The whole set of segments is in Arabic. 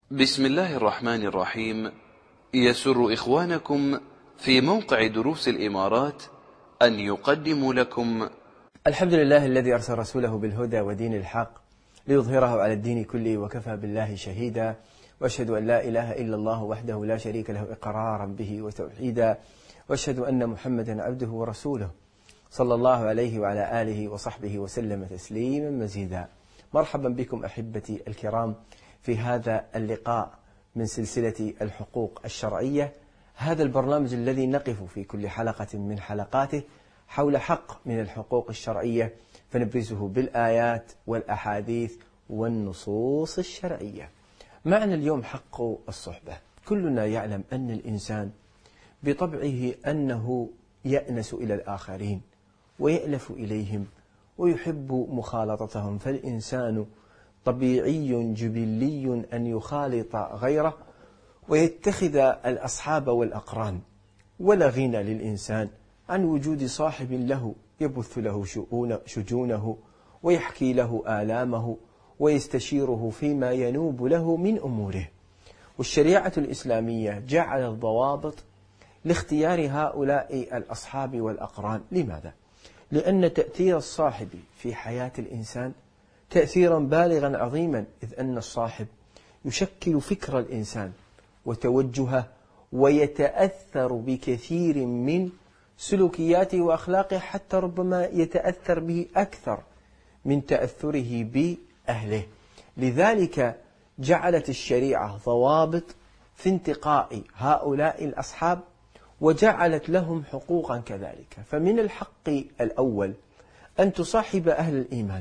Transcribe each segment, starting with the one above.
بسم الله الرحمن الرحيم. يسر إخوانكم في موقع دروس الإمارات أن يقدموا لكم الحمد لله الذي أرسل رسوله بالهدى ودين الحق ليظهره على الدين كله وكفى بالله شهيدا، وأشهد أن لا إله إلا الله وحده لا شريك له إقرارا به وتوحيدا، وأشهد أن محمدا عبده ورسوله صلى الله عليه وعلى آله وصحبه وسلم تسليما مزيدا. مرحبا بكم أحبتي الكرام في هذا اللقاء من سلسلة الحقوق الشرعية، هذا البرنامج الذي نقف في كل حلقة من حلقاته حول حق من الحقوق الشرعية فنبرزه بالآيات والأحاديث والنصوص الشرعية. معنا اليوم حق الصحبة. كلنا يعلم أن الإنسان بطبعه أنه يأنس إلى الآخرين ويألف إليهم ويحب مخالطتهم، فالإنسان طبيعي جبلي أن يخالط غيره ويتخذ الأصحاب والأقران، ولا غنى للإنسان عن وجود صاحب له يبث له شجونه ويحكي له آلامه ويستشيره فيما ينوب له من أموره. والشريعة الإسلامية جعلت ضوابط لاختيار هؤلاء الأصحاب والأقران. لماذا؟ لأن تأثير الصاحب في حياة الإنسان تأثيرا بالغا عظيما، إذ أن الصاحب يشكل فكر الإنسان وتوجهه ويتأثر بكثير من سلوكياته وأخلاقه، حتى ربما يتأثر به أكثر من تأثره بأهله. لذلك جعلت الشريعة ضوابط في انتقاء هؤلاء الأصحاب وجعلت لهم حقوقا كذلك. فمن الحق الأول أن تصاحب أهل الإيمان،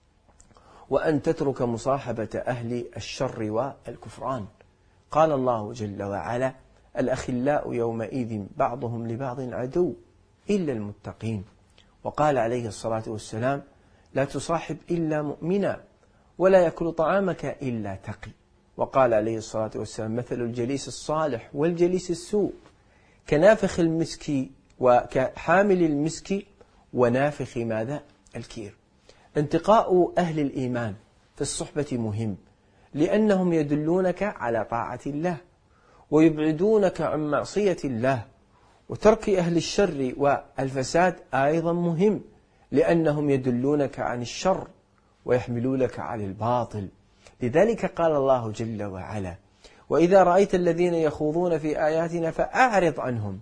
وأن تترك مصاحبة أهل الشر والكفران. قال الله جل وعلا: الأخلاء يومئذ بعضهم لبعض عدو إلا المتقين. وقال عليه الصلاة والسلام: لا تصاحب إلا مؤمنا ولا يأكل طعامك إلا تقي. وقال عليه الصلاة والسلام: مثل الجليس الصالح والجليس السوء كنافخ المسك وكحامل المسك ونافخ ماذا؟ الكير. انتقاء أهل الإيمان في الصحبة مهم، لأنهم يدلونك على طاعة الله ويبعدونك عن معصية الله. وترك أهل الشر والفساد أيضا مهم، لأنهم يدلونك عن الشر ويحملونك على الباطل. لذلك قال الله جل وعلا: وإذا رأيت الذين يخوضون في آياتنا فأعرض عنهم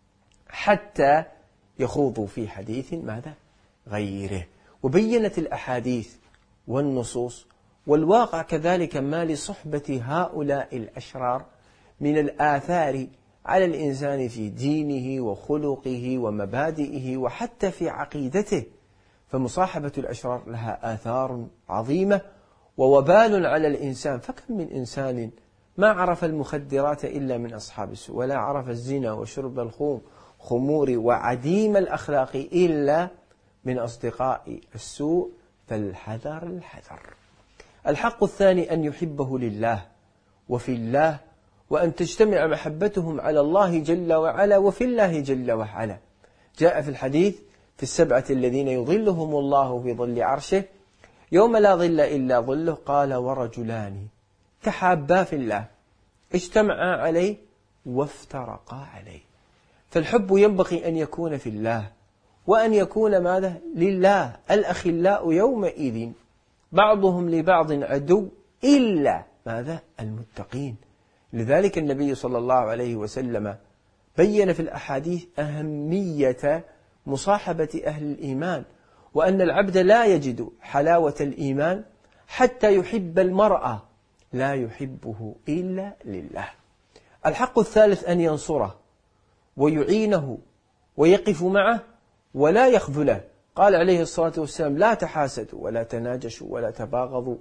حتى يخوضوا في حديث ماذا؟ غيره. وبينت الأحاديث والنصوص والواقع كذلك ما لصحبة هؤلاء الأشرار من الآثار على الإنسان في دينه وخلقه ومبادئه وحتى في عقيدته. فمصاحبة الأشرار لها آثار عظيمة ووبال على الإنسان. فكم من إنسان ما عرف المخدرات إلا من أصحاب السوء، ولا عرف الزنا وشرب الخمور وعديم الأخلاق إلا من أصدقاء السوء. فالحذر الحذر. الحق الثاني أن يحبه لله وفي الله، وأن تجتمع محبتهم على الله جل وعلا وفي الله جل وعلا. جاء في الحديث: في السبعة الذين يظلهم الله في ظل عرشه يوم لا ظل إلا ظله. قال: ورجلان تحابا في الله اجتمعا عليه وافترقا عليه. فالحب ينبغي أن يكون في الله، وأن يكون ماذا؟ لله. الأخلاء يومئذ بعضهم لبعض عدو إلا ماذا؟ المتقين. لذلك النبي صلى الله عليه وسلم بين في الأحاديث أهمية مصاحبة أهل الإيمان، وأن العبد لا يجد حلاوة الإيمان حتى يحب المرأة لا يحبه إلا لله. الحق الثالث أن ينصره ويعينه ويقف معه ولا يخذله. قال عليه الصلاة والسلام: لا تحاسدوا ولا تناجشوا ولا تباغضوا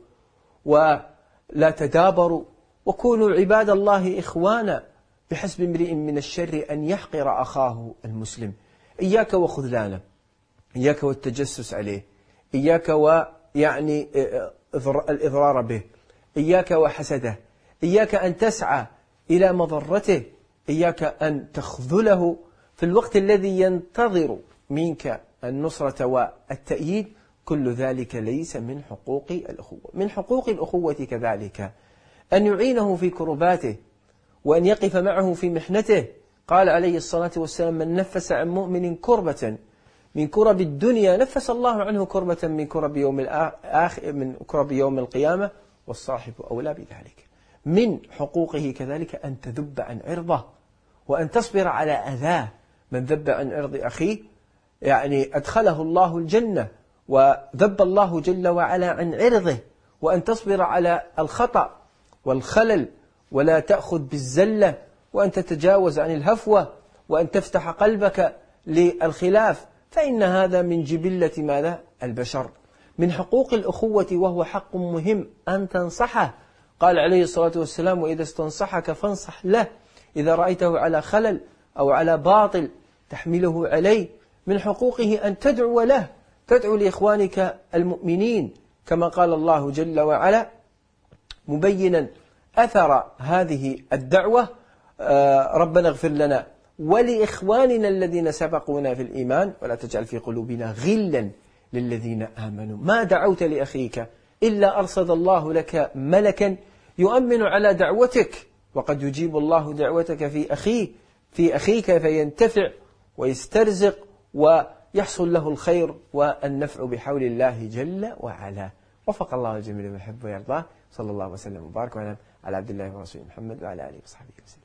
ولا تدابروا وكونوا عباد الله إخوانا، بحسب امرئ من الشر أن يحقر أخاه المسلم. إياك وخذلانه، إياك والتجسس عليه، إياك ويعني الإضرار به، إياك وحسده، إياك أن تسعى إلى مضرته، إياك أن تخذله في الوقت الذي ينتظر منك النصرة والتأييد. كل ذلك ليس من حقوق الأخوة. من حقوق الأخوة كذلك أن يعينه في كرباته وأن يقف معه في محنته. قال عليه الصلاة والسلام: من نفس عن مؤمن كربة من كرب الدنيا نفس الله عنه كربة من كرب يوم القيامة، والصاحب أولى بذلك. من حقوقه كذلك أن تذب عن عرضه وأن تصبر على أذاه. من ذب عن عرض أخيه يعني أدخله الله الجنة، وذب الله جل وعلا عن عرضه. وأن تصبر على الخطأ والخلل ولا تأخذ بالزلة، وأن تتجاوز عن الهفوة، وأن تفتح قلبك للخلاف، فإن هذا من جبلة ماذا؟ البشر. من حقوق الأخوة وهو حق مهم أن تنصحه. قال عليه الصلاة والسلام: وإذا استنصحك فانصح له، إذا رأيته على خلل أو على باطل تحمله عليه. من حقوقه أن تدعو له، تدعو لإخوانك المؤمنين، كما قال الله جل وعلا مبينا أثر هذه الدعوة: ربنا اغفر لنا ولإخواننا الذين سبقونا في الإيمان ولا تجعل في قلوبنا غلا للذين آمنوا. ما دعوت لأخيك إلا أرصد الله لك ملكا يؤمن على دعوتك، وقد يجيب الله دعوتك في أخيك فينتفع ويسترزق ويحصل له الخير والنفع بحول الله جل وعلا. وفق الله الجميع لما يحب ويرضاه. صلى الله وسلم وبارك وسلم على عبد الله ورسوله محمد وعلى آله وصحبه وسلم.